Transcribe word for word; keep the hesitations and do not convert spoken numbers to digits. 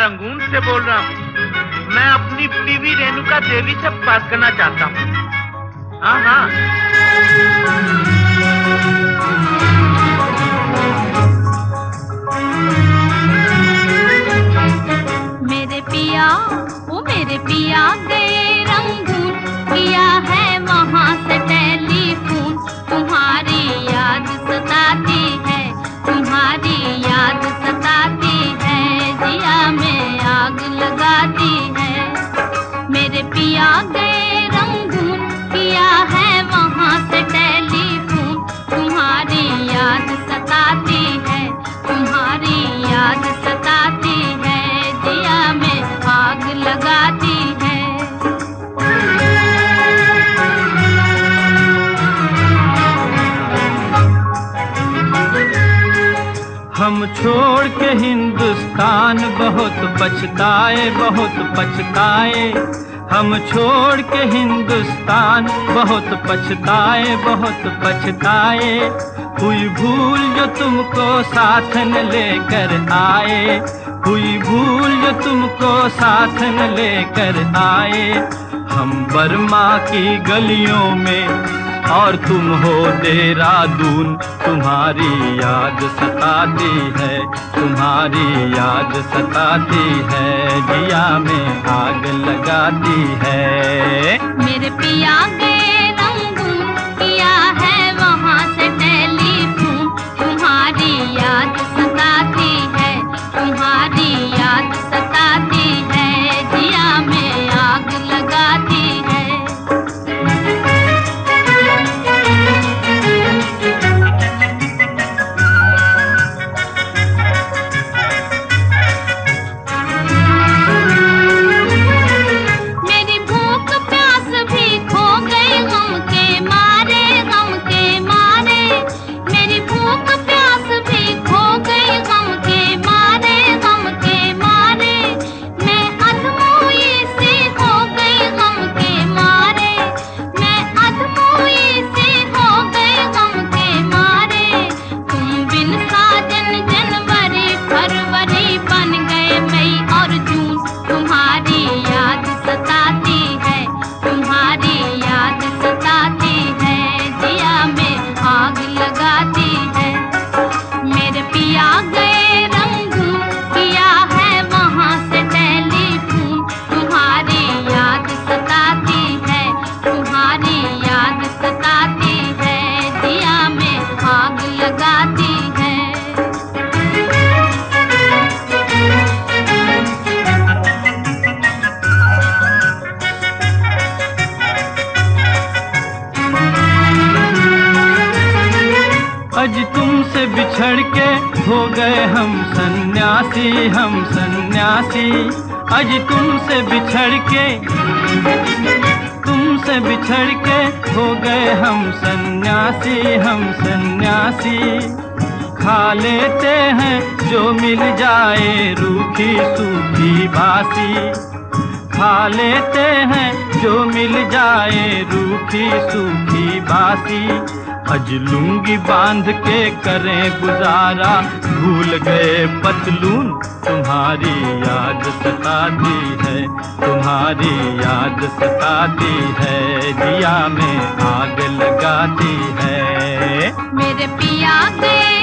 Rangoon से बोल रहा हूँ। मैं अपनी बीवी रेणुका देवी से बात करना चाहता हूँ। हाँ हाँ। मेरे पिया, वो मेरे पिया गए रंगून, किया है वहाँ से टेलीफोन। तुम्हारी याद सताती है, तुम्हारी याद सताती है, जिया में आग लगाती है। मेरे पिया गए रंगून, किया है वहाँ से टेलीफोन। तुम्हारी याद सताती है, तुम्हारी याद सताती है, जिया में आग लगाती है। हम छोड़ के हिंदुस्तान बहुत पछताए, बहुत पछताए। हम छोड़ के हिंदुस्तान बहुत पछताए, बहुत पछताए। हुई भूल जो तुमको साथ न लेकर आए, हुई भूल जो तुमको साथ न लेकर आए। हम बर्मा की गलियों में और तुम हो देहरादून। तुम्हारी याद सताती है, तुम्हारी याद सताती है, जिया में आग लगाती है। मेरे पिया गए रंगून, किया है वहाँ से टेलीफोन। तुम्हारी याद सताती है, तुम्हारी याद सताती है, जिया में आग लगाती है। आज तुमसे बिछड़ के हो गए हम सन्यासी, हम सन्यासी। आज तुमसे बिछड़ के, तुमसे बिछड़ के हो गए हम सन्यासी, हम सन्यासी। खा लेते हैं जो मिल जाए रूखी सूखी बासी, खा लेते हैं जो मिल जाए रूखी सूखी बासी। अज लुंगी बांध के करें गुजारा, भूल गए पतलून। तुम्हारी याद सताती है, तुम्हारी याद सताती है, जिया में आग लगाती है। मेरे पिया गए